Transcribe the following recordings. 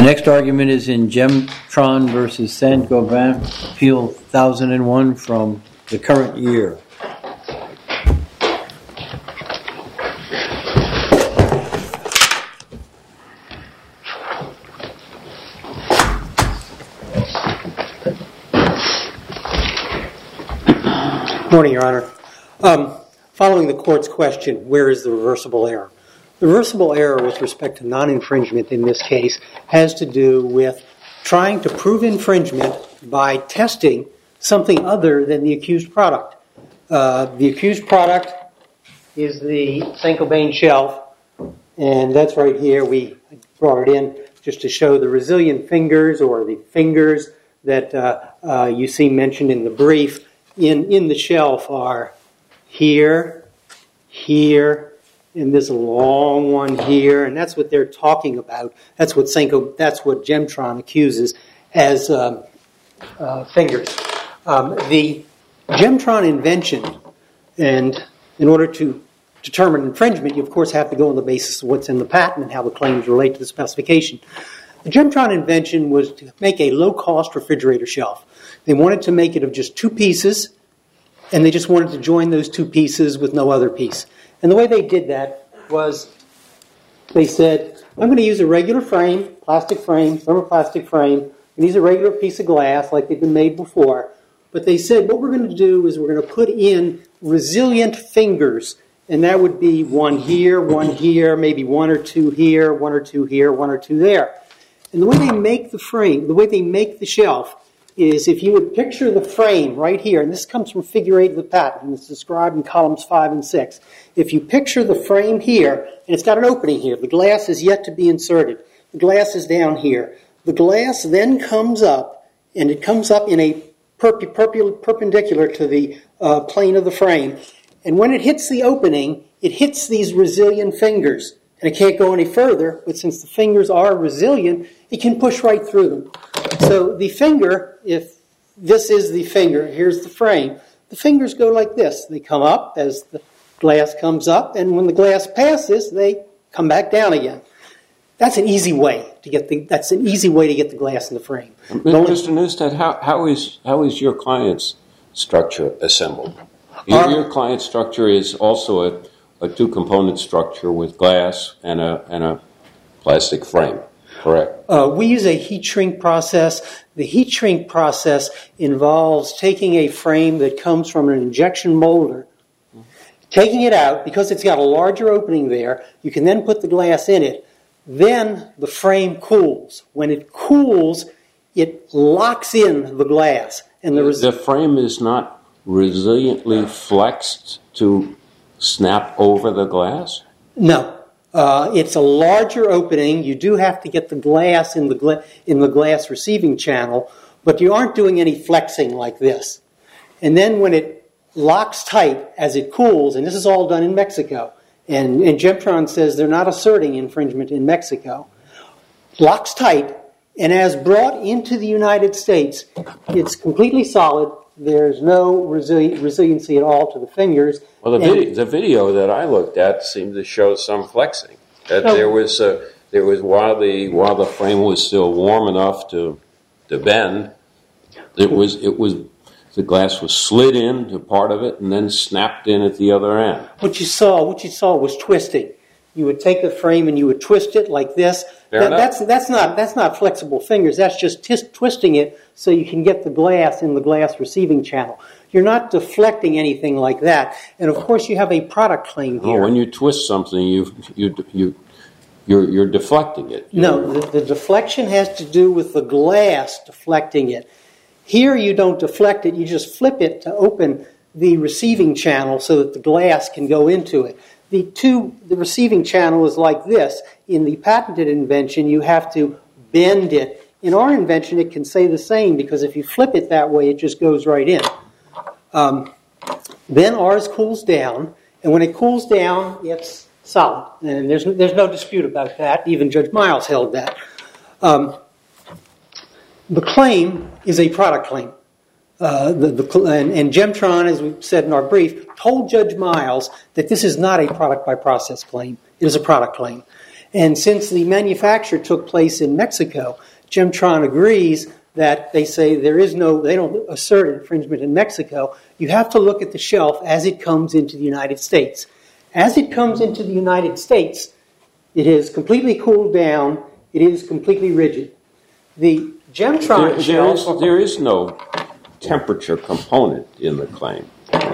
Next argument is in Gemtron versus Saint-Gobain, Appeal 1001 from the current year. Morning, Your Honor. Following the court's question, where is the reversible error? The reversible error with respect to non-infringement in this case has to do with trying to prove infringement by testing something other than the accused product. The accused product is the Saint-Gobain shelf, and that's right here. We brought it in just to show the resilient fingers, or the fingers that you see mentioned in the brief in the shelf are here, here, and this long one here, and that's what they're talking about. That's what Gemtron accuses as fingers. The Gemtron invention, and in order to determine infringement, you of course have to go on the basis of what's in the patent and how the claims relate to the specification. The Gemtron invention was to make a low-cost refrigerator shelf. They wanted to make it of just two pieces, and they just wanted to join those two pieces with no other piece. And the way they did that was they said, I'm going to use a regular frame, plastic frame, thermoplastic frame, and use a regular piece of glass like they've been made before. But they said what we're going to do is we're going to put in resilient fingers, and that would be one here, maybe one or two here, one or two here, one or two there. And the way they make the frame, the way they make the shelf, is if you would picture the frame right here, and this comes from Figure 8 of the patent, and it's described in columns 5 and 6. If you picture the frame here, and it's got an opening here, the glass is yet to be inserted. The glass is down here. The glass then comes up, and it comes up in a perpendicular to the plane of the frame. And when it hits the opening, it hits these resilient fingers. And it can't go any further, but since the fingers are resilient, it can push right through them. So the finger, if this is the finger, here's the frame, the fingers go like this. They come up as the glass comes up, and when the glass passes, they come back down again. That's an easy way to get the glass in the frame. Mr. Neustadt, how is your client's structure assembled? Your client's structure is also a two-component structure with glass and a plastic frame, correct? We use a heat shrink process. The heat shrink process involves taking a frame that comes from an injection molder, taking it out, because it's got a larger opening there, you can then put the glass in it. Then the frame cools. When it cools, it locks in the glass. And the frame is not resiliently flexed to snap over the glass? No. It's a larger opening. You do have to get the glass in the glass receiving channel, but you aren't doing any flexing like this. And then when it locks tight as it cools, and this is all done in Mexico, and Gemtron says they're not asserting infringement in Mexico, locks tight, and as brought into the United States, it's completely solid. There's no resiliency at all to the fingers. Well, the video that I looked at seemed to show some flexing. That there was while the frame was still warm enough to bend, the glass was slid into part of it and then snapped in at the other end. What you saw was twisting. You would take the frame and you would twist it like this. That's not flexible fingers. That's just twisting it so you can get the glass in the glass receiving channel. You're not deflecting anything like that. And of course, you have a product claim here. Oh, when you twist something, you're deflecting it. No, the deflection has to do with the glass deflecting it. Here, you don't deflect it. You just flip it to open the receiving channel so that the glass can go into it. The receiving channel is like this. In the patented invention, you have to bend it. In our invention, it can say the same, because if you flip it that way, it just goes right in. Then ours cools down, and when it cools down, it's solid. And there's no dispute about that. Even Judge Miles held that. The claim is a product claim. And Gemtron, as we said in our brief, told Judge Miles that this is not a product by process claim. It is a product claim. And since the manufacture took place in Mexico, Gemtron agrees that they say they don't assert infringement in Mexico. You have to look at the shelf as it comes into the United States. As it comes into the United States, it is completely cooled down. It is completely rigid. The Gemtron shelf... There is no temperature component in the claim.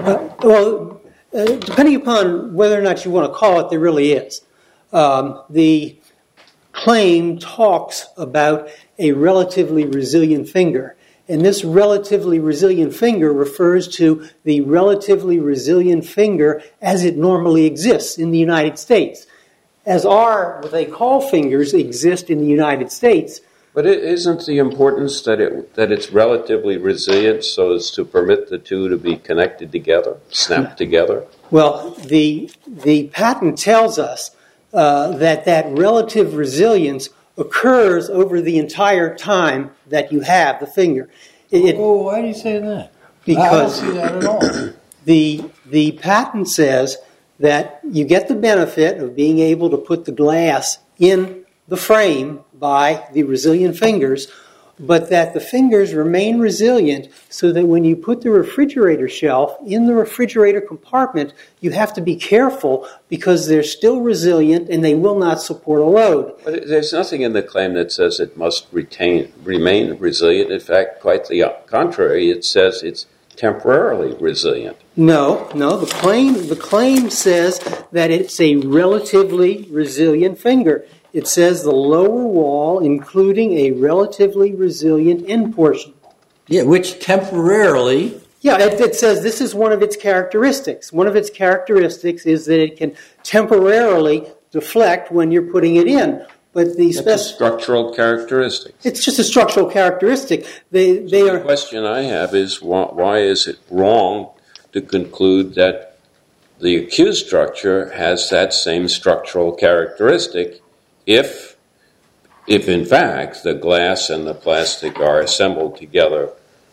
Depending upon whether or not you want to call it, there really is. The claim talks about a relatively resilient finger. And this relatively resilient finger refers to the relatively resilient finger as it normally exists in the United States. As what they call fingers exist in the United States. But isn't the importance that it's relatively resilient so as to permit the two to be connected together, snapped together? Well, the patent tells us that relative resilience occurs over the entire time that you have the finger. Why do you say that? Because I don't see that at all. The patent says that you get the benefit of being able to put the glass in the frame by the resilient fingers, but that the fingers remain resilient so that when you put the refrigerator shelf in the refrigerator compartment, you have to be careful because they're still resilient and they will not support a load. But there's nothing in the claim that says it must remain resilient. In fact, quite the contrary, it says it's temporarily resilient. No. The claim says that it's a relatively resilient finger. It says the lower wall, including a relatively resilient end portion. Yeah, which temporarily... Yeah, it says this is one of its characteristics. One of its characteristics is that it can temporarily deflect when you're putting it in. But That's a structural characteristic. It's just a structural characteristic. The question I have is why is it wrong to conclude that the accused structure has that same structural characteristic if in fact the glass and the plastic are assembled together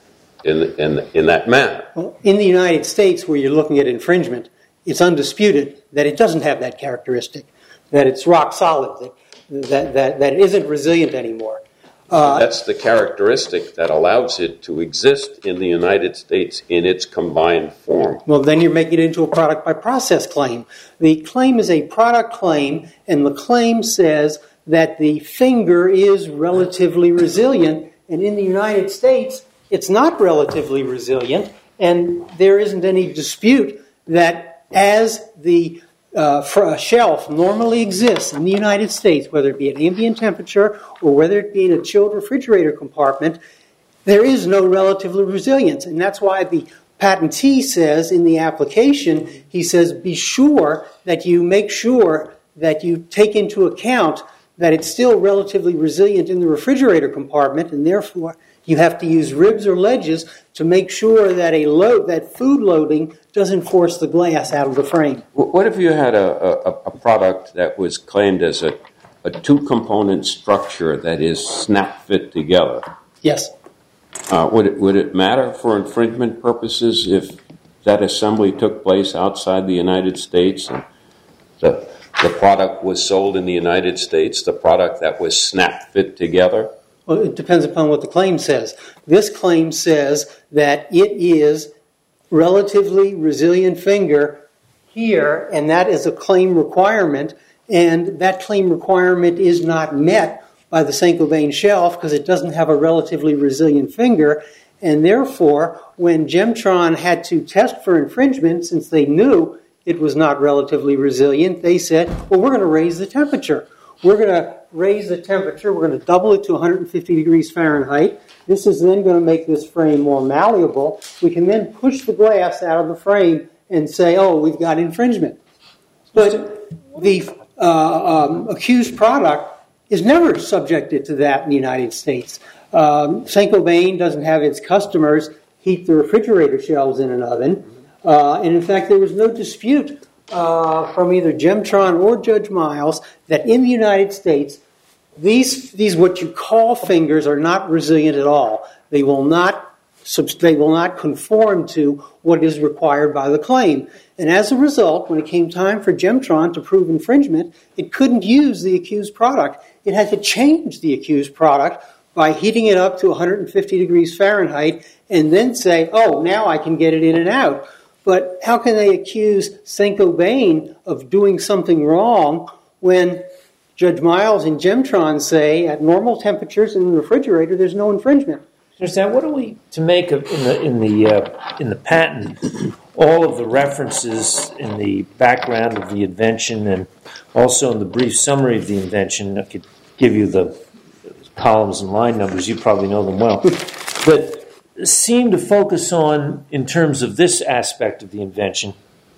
in that manner? Well, in the United States, where you're looking at infringement, it's undisputed that it doesn't have that characteristic, that it's rock solid, that it isn't resilient anymore. That's the characteristic that allows it to exist in the United States in its combined form. Well, then you're making it into a product by process claim. The claim is a product claim, and the claim says that the finger is relatively resilient, and in the United States, it's not relatively resilient, and there isn't any dispute that as the shelf normally exists in the United States, whether it be at ambient temperature or whether it be in a chilled refrigerator compartment, there is no relative resilience. And that's why the patentee says in the application, he says, be sure that you make sure that you take into account that it's still relatively resilient in the refrigerator compartment, and therefore you have to use ribs or ledges to make sure that that food loading doesn't force the glass out of the frame. What if you had a product that was claimed as a two-component structure that is snap-fit together? Yes. Would it matter for infringement purposes if that assembly took place outside the United States and the product was sold in the United States, the product that was snap-fit together? Well, it depends upon what the claim says. This claim says that it is relatively resilient finger here, and that is a claim requirement, and that claim requirement is not met by the Saint-Gobain shelf because it doesn't have a relatively resilient finger, and therefore, when Gemtron had to test for infringement, since they knew it was not relatively resilient, they said, well, we're going to raise the temperature. We're going to raise the temperature. We're going to double it to 150 degrees Fahrenheit. This is then going to make this frame more malleable. We can then push the glass out of the frame and say, oh, we've got infringement. But the accused product is never subjected to that in the United States. Saint-Gobain doesn't have its customers heat the refrigerator shelves in an oven. And in fact, there was no dispute from either Gemtron or Judge Miles that in the United States, these what you call fingers are not resilient at all. They will not conform to what is required by the claim. And as a result, when it came time for Gemtron to prove infringement, it couldn't use the accused product. It had to change the accused product by heating it up to 150 degrees Fahrenheit and then say, oh, now I can get it in and out. But how can they accuse Saint-Gobain of doing something wrong when Judge Miles and Gemtron say at normal temperatures in the refrigerator there's no infringement? Understand? What are we to make of in the patent? All of the references in the background of the invention and also in the brief summary of the invention. I could give you the columns and line numbers. You probably know them well. But seem to focus on, in terms of this aspect of the invention,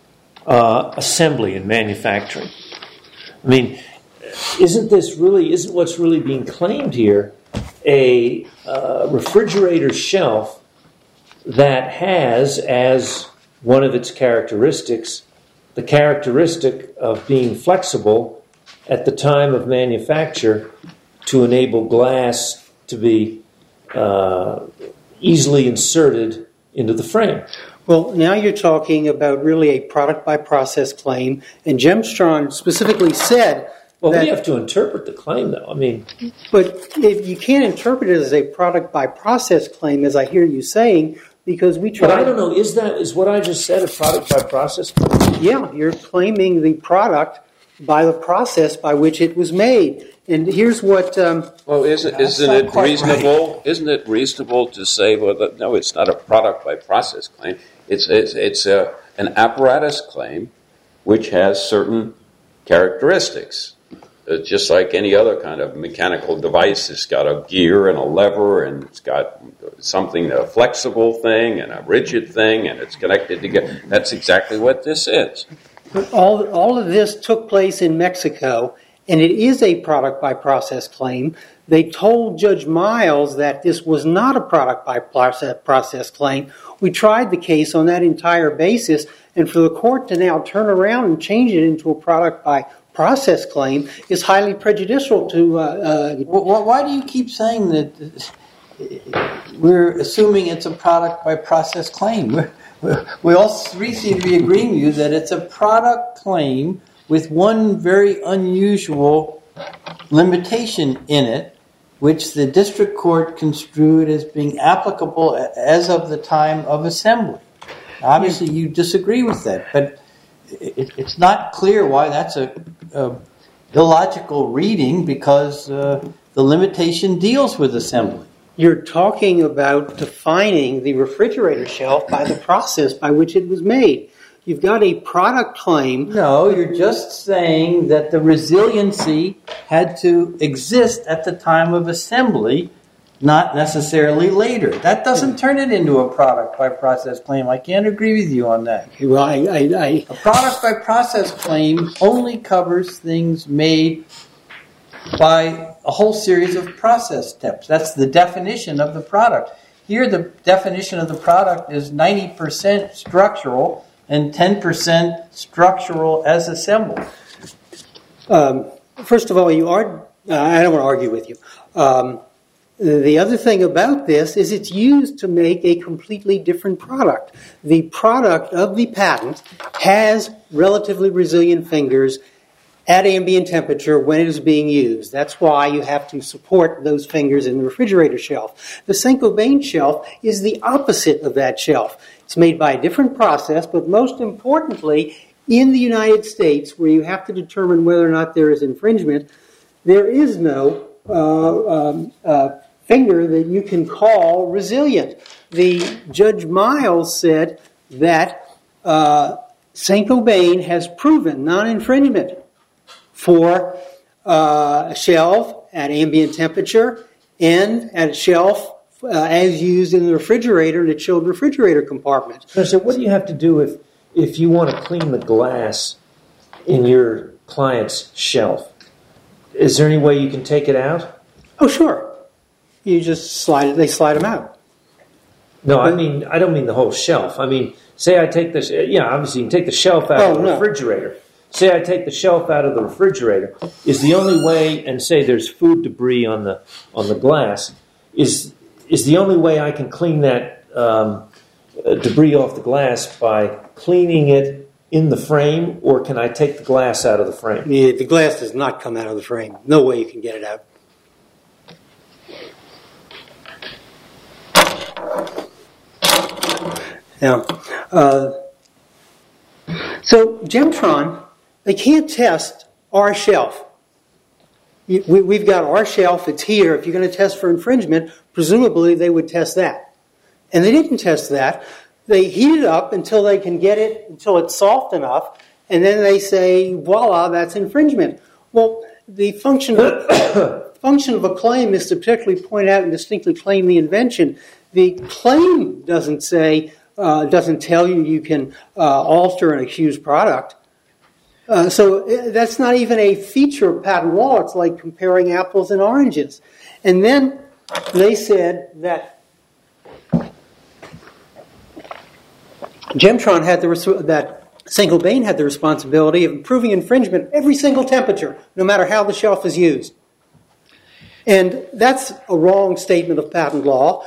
assembly and manufacturing. I mean, isn't what's really being claimed here a refrigerator shelf that has as one of its characteristics the characteristic of being flexible at the time of manufacture to enable glass to be easily inserted into the frame? Well, now you're talking about really a product-by-process claim, and Gemtron specifically said... Well, we have to interpret the claim, though. I mean... But if you can't interpret it as a product-by-process claim, as I hear you saying, because we try... But I don't know, is what I just said a product-by-process claim? Yeah, you're claiming the product by the process by which it was made. And here's what... well, isn't it reasonable? Right. Isn't it reasonable to say, well, no, it's not a product-by-process claim. It's an apparatus claim which has certain characteristics. Just like any other kind of mechanical device, it's got a gear and a lever, and it's got something, a flexible thing and a rigid thing, and it's connected together. That's exactly what this is. But all of this took place in Mexico, and it is a product-by-process claim. They told Judge Miles that this was not a product-by-process claim. We tried the case on that entire basis, and for the court to now turn around and change it into a product-by-process claim is highly prejudicial to... Why do you keep saying that we're assuming it's a product-by-process claim? We all three seem to be agreeing with you that it's a product claim with one very unusual limitation in it, which the district court construed as being applicable as of the time of assembly. Obviously, you disagree with that, but it's not clear why that's a illogical reading, because the limitation deals with assembly. You're talking about defining the refrigerator shelf by the process by which it was made. You've got a product claim. No, you're just saying that the resiliency had to exist at the time of assembly, not necessarily later. That doesn't turn it into a product-by-process claim. I can't agree with you on that. Well, A product-by-process claim only covers things made by a whole series of process steps. That's the definition of the product. Here, the definition of the product is 90% structural and 10% structural as assembled. First of all, I don't want to argue with you. The other thing about this is it's used to make a completely different product. The product of the patent has relatively resilient fingers at ambient temperature when it is being used. That's why you have to support those fingers in the refrigerator shelf. The Saint-Gobain shelf is the opposite of that shelf. It's made by a different process, but most importantly, in the United States, where you have to determine whether or not there is infringement, there is no finger that you can call resilient. The Judge Miles said that Saint-Gobain has proven non-infringement for a shelf at ambient temperature and at a shelf as used in the refrigerator, in a chilled refrigerator compartment. So what do you have to do if you want to clean the glass in your client's shelf? Is there any way you can take it out? Oh, sure. You just they slide them out. No, I don't mean the whole shelf. I mean, say I take this, obviously you can take the shelf out of the refrigerator. Say I take the shelf out of the refrigerator. Is the only way, and say there's food debris on the glass, is the only way I can clean that debris off the glass by cleaning it in the frame, or can I take the glass out of the frame? The glass does not come out of the frame. No way you can get it out. Now, so Gemtron, they can't test our shelf. We've got our shelf, it's here. If you're going to test for infringement, presumably they would test that. And they didn't test that. They heat it up until they can get it, until it's soft enough, and then they say, voila, that's infringement. Well, the function of a claim is to particularly point out and distinctly claim the invention. The claim doesn't say, doesn't tell you you can alter an accused product. So that's not even a feature of patent law. It's like comparing apples and oranges. And then they said that Gemtron had that Saint-Gobain had the responsibility of proving infringement at every single temperature, no matter how the shelf is used. And that's a wrong statement of patent law.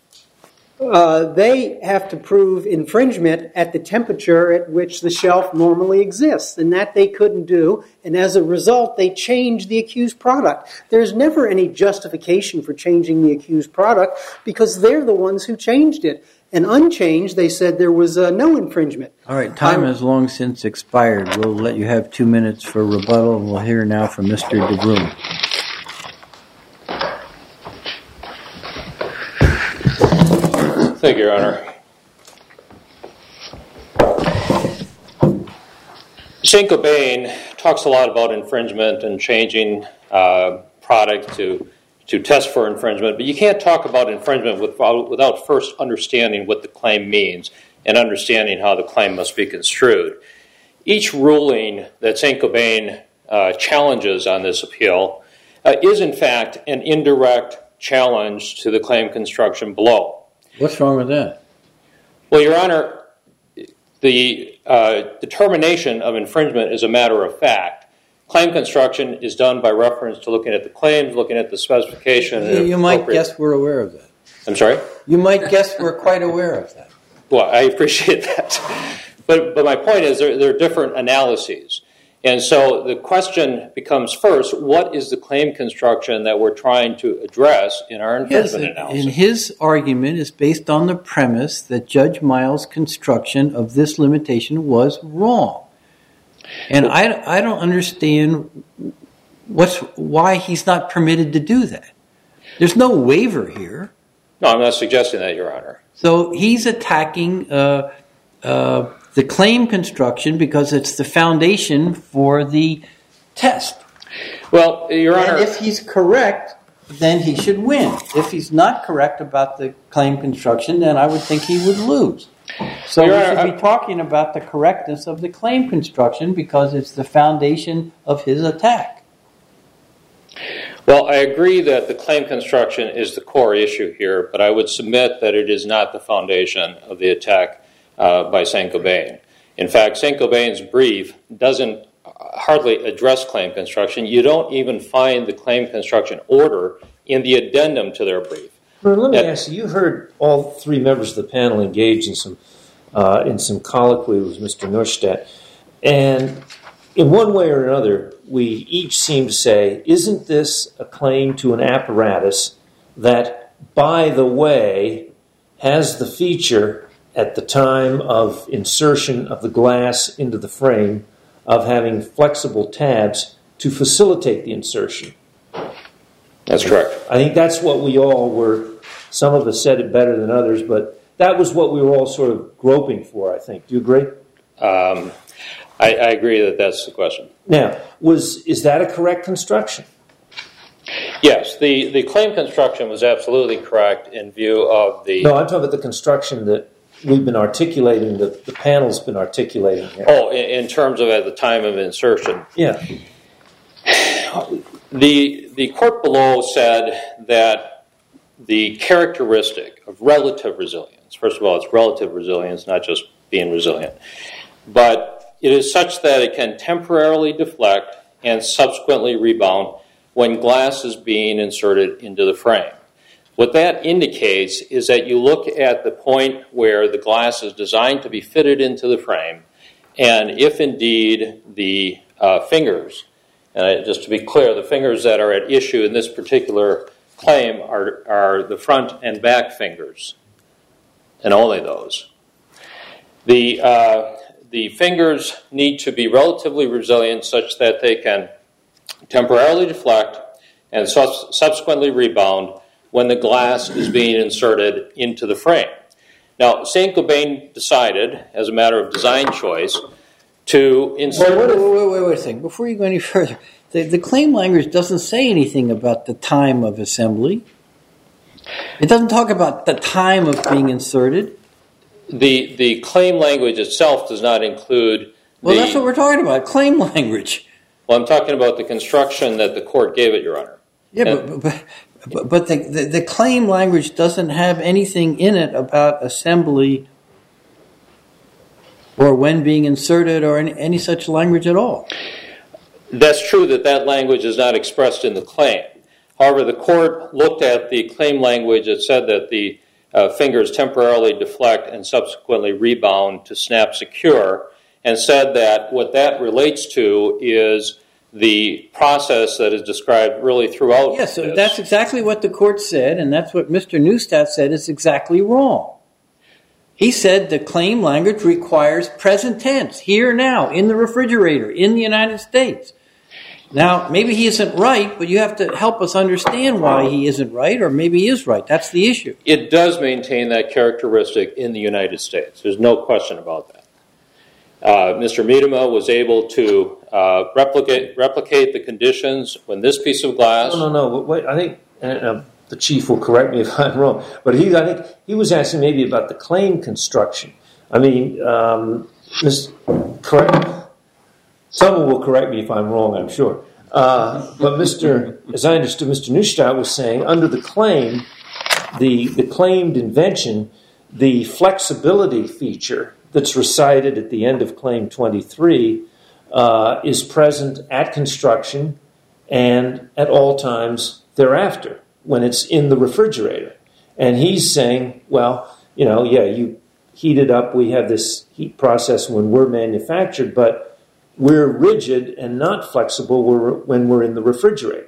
They have to prove infringement at the temperature at which the shelf normally exists, and that they couldn't do, and as a result, they changed the accused product. There's never any justification for changing the accused product because they're the ones who changed it. And unchanged, they said there was no infringement. All right, time has long since expired. We'll let you have 2 minutes for rebuttal, and we'll hear now from Mr. DeBruin. Thank you, Your Honor. Saint-Gobain talks a lot about infringement and changing product to test for infringement, but you can't talk about infringement without first understanding what the claim means and understanding how the claim must be construed. Each ruling that Saint-Gobain challenges on this appeal is, in fact, an indirect challenge to the claim construction below. What's wrong with that? Well, Your Honor, the determination of infringement is a matter of fact. Claim construction is done by reference to looking at the claims, looking at the specification. You might guess we're aware of that. I'm sorry? You might guess we're quite aware of that. Well, I appreciate that. But my point is there are different analyses. And so the question becomes first, what is the claim construction that we're trying to address in our infringement analysis? And his argument is based on the premise that Judge Miles' construction of this limitation was wrong. And I don't understand why he's not permitted to do that. There's no waiver here. No, I'm not suggesting that, Your Honor. So he's attacking the claim construction because it's the foundation for the test. Well, Your Honor, And if he's correct, then he should win. If he's not correct about the claim construction, then I would think he would lose. So we should be talking about the correctness of the claim construction because it's the foundation of his attack. well, I agree that the claim construction is the core issue here, but I would submit that it is not the foundation of the attack by Saint-Gobain. In fact, Saint-Gobain's brief doesn't hardly address claim construction. You don't even find the claim construction order in the addendum to their brief. Well, let me ask you, you heard all three members of the panel engage in some colloquy with Mr. Neustadt, and in one way or another, we each seem to say, isn't this a claim to an apparatus that, by the way, has the feature at the time of insertion of the glass into the frame of having flexible tabs to facilitate the insertion? That's correct. I think that's what we all were. Some of us said it better than others, but that was what we were all sort of groping for, I think. Do you agree? I agree that that's the question. Now, is that a correct construction? Yes, the claim construction was absolutely correct in view of the... No, I'm talking about the construction that we've been articulating, the panel's been articulating here. Oh, in terms of at the time of insertion. Yeah. The court below said that the characteristic of relative resilience, first of all, it's relative resilience, not just being resilient, but it is such that it can temporarily deflect and subsequently rebound when glass is being inserted into the frame. What that indicates is that you look at the point where the glass is designed to be fitted into the frame, and if indeed the fingers, and just to be clear, the fingers that are at issue in this particular claim are the front and back fingers, and only those. The fingers need to be relatively resilient such that they can temporarily deflect and subsequently rebound when the glass is being inserted into the frame. Now, Saint-Gobain decided, as a matter of design choice, to insert... Wait a second. Before you go any further, the claim language doesn't say anything about the time of assembly. It doesn't talk about the time of being inserted. The claim language itself does not include... Well, that's what we're talking about, claim language. Well, I'm talking about the construction that the court gave it, Your Honor. Yeah, but the claim language doesn't have anything in it about assembly or when being inserted or any such language at all. That's true that language is not expressed in the claim. However, the court looked at the claim language that said that the fingers temporarily deflect and subsequently rebound to snap secure, and said that what that relates to is the process that is described really throughout. Yes, so that's exactly what the court said, and that's what Mr. Neustadt said is exactly wrong. He said the claim language requires present tense, here, now, in the refrigerator, in the United States. Now, maybe he isn't right, but you have to help us understand why he isn't right, or maybe he is right. That's the issue. It does maintain that characteristic in the United States. There's no question about that. Mr. Miedema was able to replicate the conditions when this piece of glass... No. Wait, I think the chief will correct me if I'm wrong, but I think he was asking maybe about the claim construction. I mean, someone will correct me if I'm wrong, I'm sure. But as I understood, Mr. Neustadt was saying under the claim, the claimed invention, the flexibility feature that's recited at the end of Claim 23 is present at construction and at all times thereafter when it's in the refrigerator. And he's saying, well, you heat it up, we have this heat process when we're manufactured, but we're rigid and not flexible when we're in the refrigerator.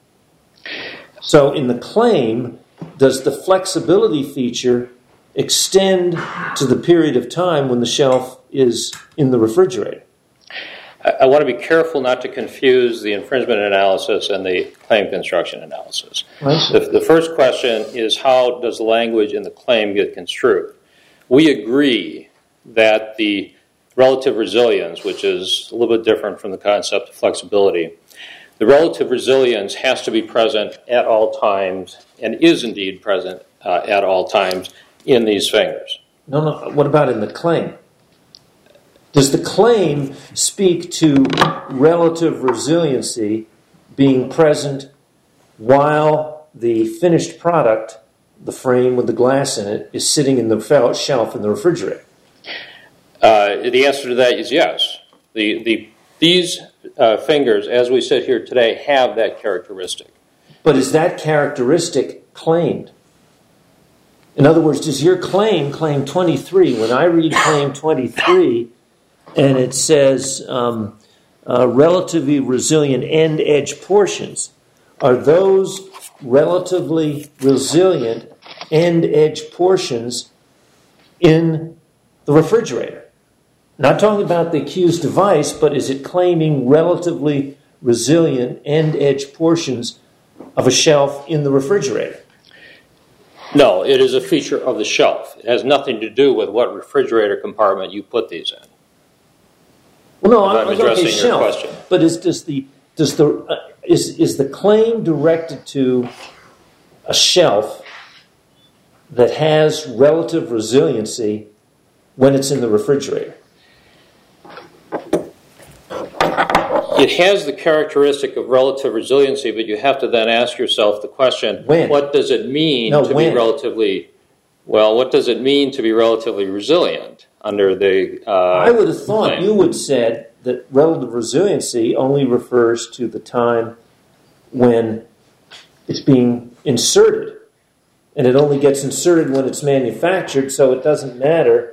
So in the claim, does the flexibility feature extend to the period of time when the shelf is in the refrigerator? I want to be careful not to confuse the infringement analysis and the claim construction analysis. The first question is, how does the language in the claim get construed? We agree that the relative resilience, which is a little bit different from the concept of flexibility, the relative resilience has to be present at all times and is indeed present at all times in these fingers. No. What about in the claim? Does the claim speak to relative resiliency being present while the finished product, the frame with the glass in it, is sitting in the shelf in the refrigerator? The answer to that is yes. These fingers, as we sit here today, have that characteristic. But is that characteristic claimed? In other words, does your claim 23, when I read Claim 23, and it says relatively resilient end edge portions, are those relatively resilient end edge portions in the refrigerator? Not talking about the accused device, but is it claiming relatively resilient end edge portions of a shelf in the refrigerator? No, it is a feature of the shelf. It has nothing to do with what refrigerator compartment you put these in. Well, no, I'm addressing your question. But is the claim directed to a shelf that has relative resiliency when it's in the refrigerator? It has the characteristic of relative resiliency, but you have to then ask yourself the question, what does it mean to be relatively... Well, what does it mean to be relatively resilient under the... I would have thought claim? You would have said that relative resiliency only refers to the time when it's being inserted. and it only gets inserted when it's manufactured, so it doesn't matter.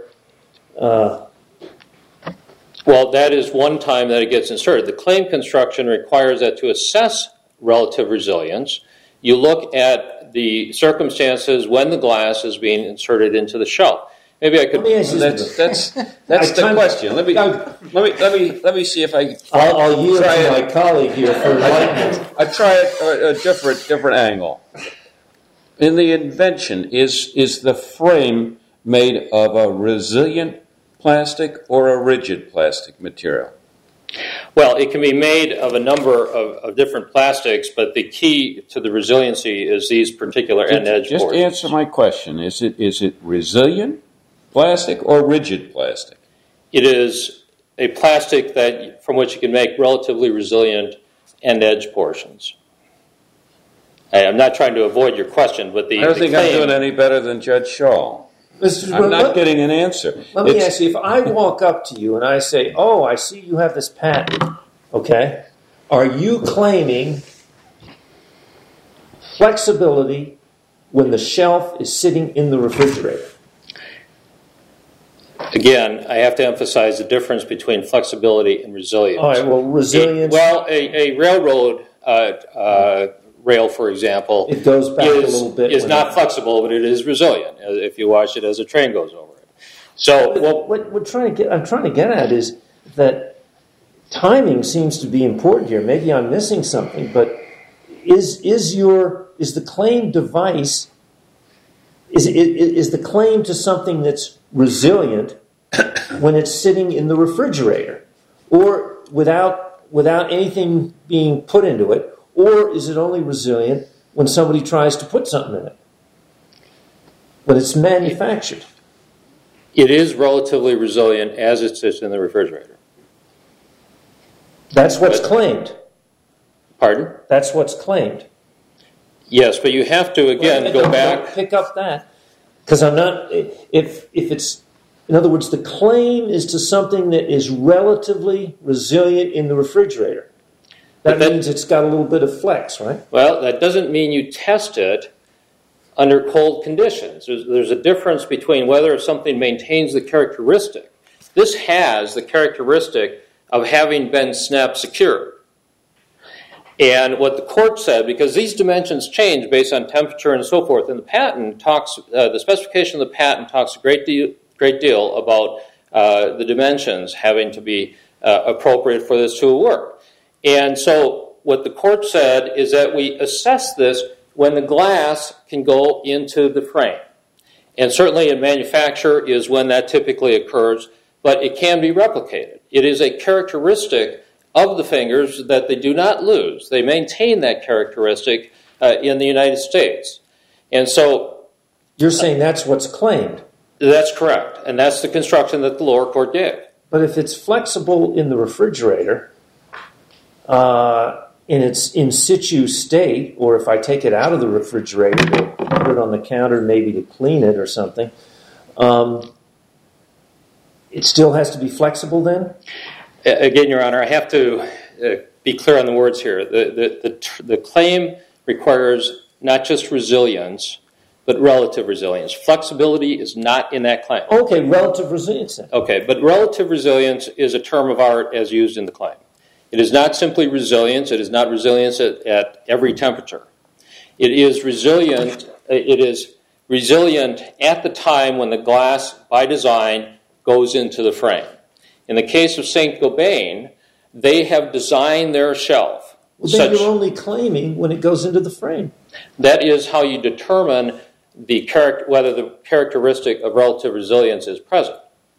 Well, that is one time that it gets inserted. The claim construction requires that to assess relative resilience, you look at the circumstances when the glass is being inserted into the shelf. Maybe I could. That's the question. Let me see if I. I'll yield to my colleague here for enlightenment. I try a different angle. In the invention, is the frame made of a resilient plastic or a rigid plastic material? Well, it can be made of a number of different plastics, but the key to the resiliency is these particular end edge Just portions. answer my question. Is it resilient plastic or rigid plastic? It is a plastic from which you can make relatively resilient end edge portions. I'm not trying to avoid your question, but I don't think I'm doing any better than Judge Shaw. I'm not getting an answer. Let me ask you, if I walk up to you and I say, oh, I see you have this patent, okay, are you claiming flexibility when the shelf is sitting in the refrigerator? Again, I have to emphasize the difference between flexibility and resilience. All right, well, resilience... A railroad rail, for example, it goes back a little bit. Is not flexible, but it is resilient if you watch it as a train goes over it. So what I'm trying to get at is that timing seems to be important here. Maybe I'm missing something, but is the claim device is the claim to something that's resilient when it's sitting in the refrigerator, or without anything being put into it? Or is it only resilient when somebody tries to put something in it? When it's manufactured? It is relatively resilient as it sits in the refrigerator. That's what's claimed. Pardon? That's what's claimed. Yes, but you have to, again, go back. Don't pick up that. Because I'm not... If it's... In other words, the claim is to something that is relatively resilient in the refrigerator. That means it's got a little bit of flex, right? Well, that doesn't mean you test it under cold conditions. There's a difference between whether something maintains the characteristic. This has the characteristic of having been snap secured. And what the court said, because these dimensions change based on temperature and so forth, and the patent talks, the specification of the patent talks a great deal about the dimensions having to be appropriate for this to work. And so what the court said is that we assess this when the glass can go into the frame. And certainly in manufacture is when that typically occurs, but it can be replicated. It is a characteristic of the fingers that they do not lose. They maintain that characteristic in the United States. And so... You're saying that's what's claimed? That's correct. And that's the construction that the lower court gave. But if it's flexible in the refrigerator... in its in situ state, or if I take it out of the refrigerator to put it on the counter maybe to clean it or something, it still has to be flexible then? Again, Your Honor, I have to be clear on the words here. The claim requires not just resilience, but relative resilience. Flexibility is not in that claim. Okay, relative resilience then. Okay, but relative resilience is a term of art as used in the claim. It is not simply resilience. It is not resilience at every temperature. It is resilient. It is resilient at the time when the glass, by design, goes into the frame. In the case of Saint-Gobain, they have designed their shelf. Well, then you're only claiming when it goes into the frame. That is how you determine whether the characteristic of relative resilience is present.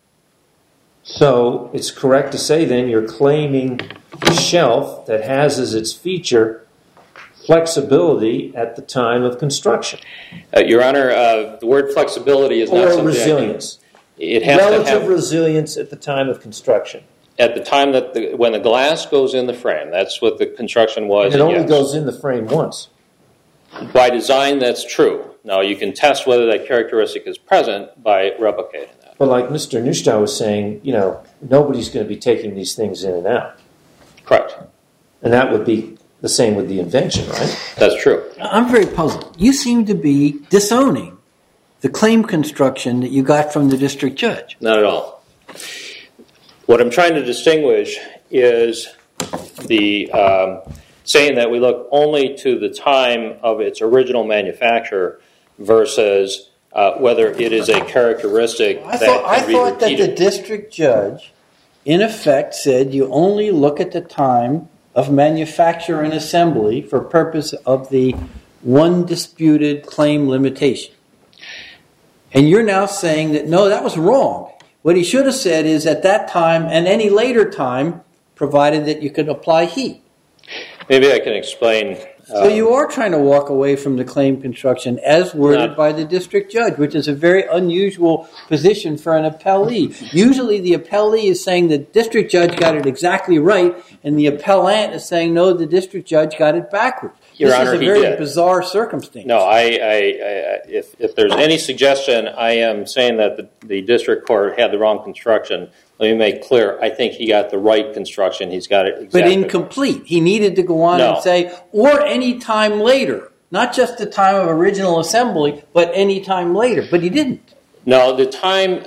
So it's correct to say then you're claiming a shelf that has as its feature flexibility at the time of construction. Your Honor, the word flexibility is not something... Or resilience. It has relative to have resilience at the time of construction. At the time that when the glass goes in the frame, that's what the construction was. And it only goes in the frame once. By design, that's true. Now, you can test whether that characteristic is present by replicating that. But like Mr. Neustadt was saying, nobody's going to be taking these things in and out. Correct. And that would be the same with the invention, right? That's true. I'm very puzzled. You seem to be disowning the claim construction that you got from the district judge. Not at all. What I'm trying to distinguish is the saying that we look only to the time of its original manufacture versus whether it is a characteristic I that thought that the district judge, in effect, said you only look at the time of manufacture and assembly for purpose of the one disputed claim limitation. And you're now saying that, no, that was wrong. What he should have said is at that time and any later time, provided that you could apply heat. Maybe I can explain. So you are trying to walk away from the claim construction as worded by the district judge, which is a very unusual position for an appellee. Usually the appellee is saying the district judge got it exactly right, and the appellant is saying, no, the district judge got it backwards. Your Honor, this is a very bizarre circumstance. No, if there's any suggestion, I am saying that the district court had the wrong construction. Let me make clear, I think he got the right construction. He's got it exactly. But incomplete. He needed to go on and say, or any time later. Not just the time of original assembly, but any time later. But he didn't. No, the time,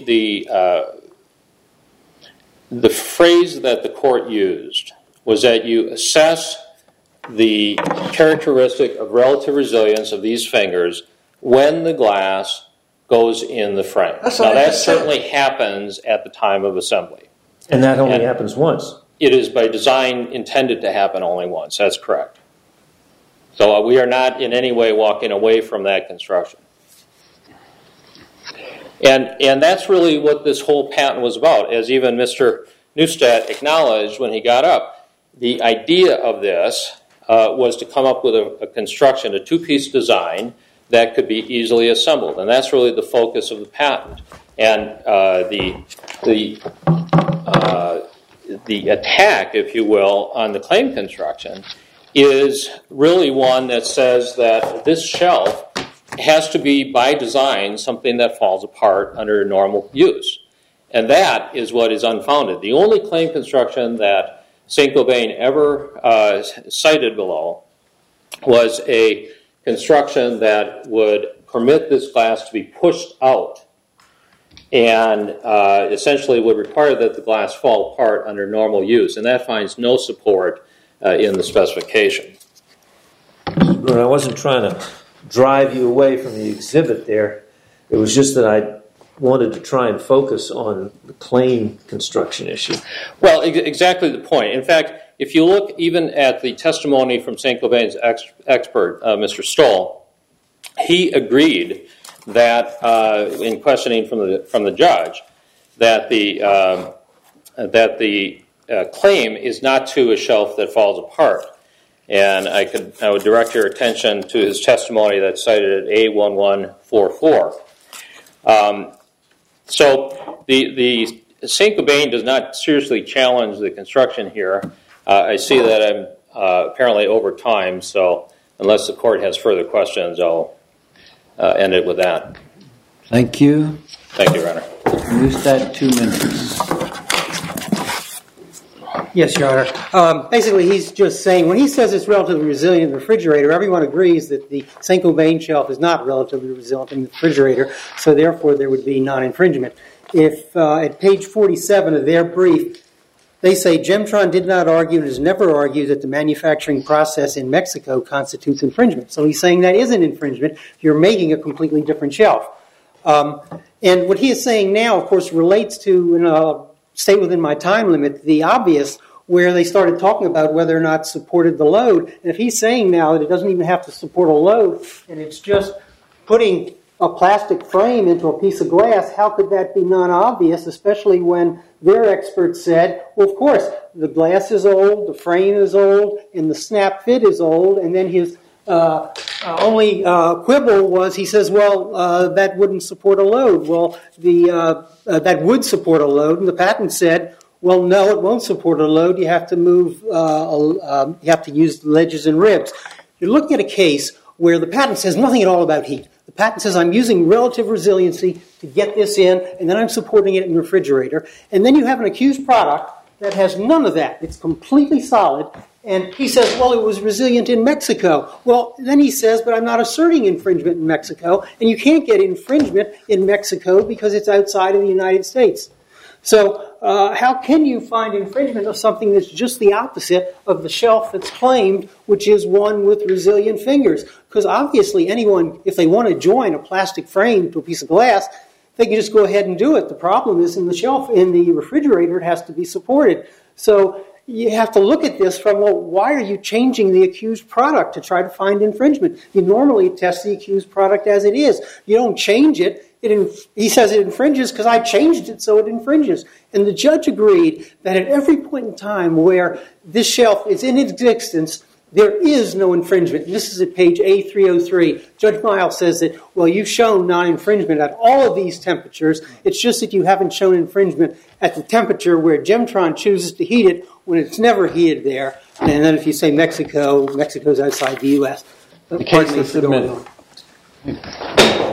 the phrase that the court used was that you assess the characteristic of relative resilience of these fingers when the glass goes in the frame. Now that certainly happens at the time of assembly. And that only happens once. It is by design intended to happen only once. That's correct. So we are not in any way walking away from that construction. And that's really what this whole patent was about. As even Mr. Neustadt acknowledged when he got up, the idea of this was to come up with a construction, a two-piece design that could be easily assembled. And that's really the focus of the patent. And the attack, if you will, on the claim construction is really one that says that this shelf has to be, by design, something that falls apart under normal use. And that is what is unfounded. The only claim construction that Saint-Gobain ever cited below was a construction that would permit this glass to be pushed out and essentially would require that the glass fall apart under normal use. And that finds no support in the specification. But I wasn't trying to drive you away from the exhibit there. It was just that I wanted to try and focus on the claim construction issue. Well, exactly the point. In fact, if you look even at the testimony from Saint-Gobain's expert, Mr. Stoll, he agreed that, in questioning from the judge, that the claim is not to a shelf that falls apart. And I would direct your attention to his testimony that's cited at A1144. So the Saint-Gobain does not seriously challenge the construction here. I see that I'm apparently over time, so unless the court has further questions, I'll end it with that. Thank you. Thank you, Your Honor. Neustadt, 2 minutes. Yes, Your Honor. Basically, he's just saying, when he says it's relatively resilient in the refrigerator, everyone agrees that the Saint-Gobain shelf is not relatively resilient in the refrigerator, so therefore there would be non-infringement. If at page 47 of their brief, they say Gemtron did not argue and has never argued that the manufacturing process in Mexico constitutes infringement. So he's saying that isn't infringement. You're making a completely different shelf. And what he is saying now, of course, relates to, and I'll stay within my time limit, the obvious, where they started talking about whether or not supported the load. And if he's saying now that it doesn't even have to support a load, and it's just putting a plastic frame into a piece of glass, how could that be non-obvious, especially when their experts said, well, of course, the glass is old, the frame is old, and the snap fit is old, and then his only quibble was, he says, well, that wouldn't support a load. Well, that would support a load, and the patent said, well, no, it won't support a load. You have to move, you have to use ledges and ribs. You're looking at a case where the patent says nothing at all about heat. The patent says I'm using relative resiliency to get this in, and then I'm supporting it in the refrigerator. And then you have an accused product that has none of that. It's completely solid, And he says, well, it was resilient in Mexico. Well, then he says, but I'm not asserting infringement in Mexico, and you can't get infringement in Mexico because it's outside of the United States. So how can you find infringement of something that's just the opposite of the shelf that's claimed, which is one with resilient fingers? Because obviously anyone, if they want to join a plastic frame to a piece of glass, they can just go ahead and do it. The problem is in the shelf, in the refrigerator, it has to be supported. So you have to look at this from, well, why are you changing the accused product to try to find infringement? You normally test the accused product as it is. You don't change it. He says it infringes because I changed it so it infringes. And the judge agreed that at every point in time where this shelf is in existence, there is no infringement. And this is at page A303. Judge Miles says that, well, you've shown non-infringement at all of these temperatures. It's just that you haven't shown infringement at the temperature where Gemtron chooses to heat it when it's never heated there. And then if you say Mexico, Mexico's outside the U.S. The case is submitted.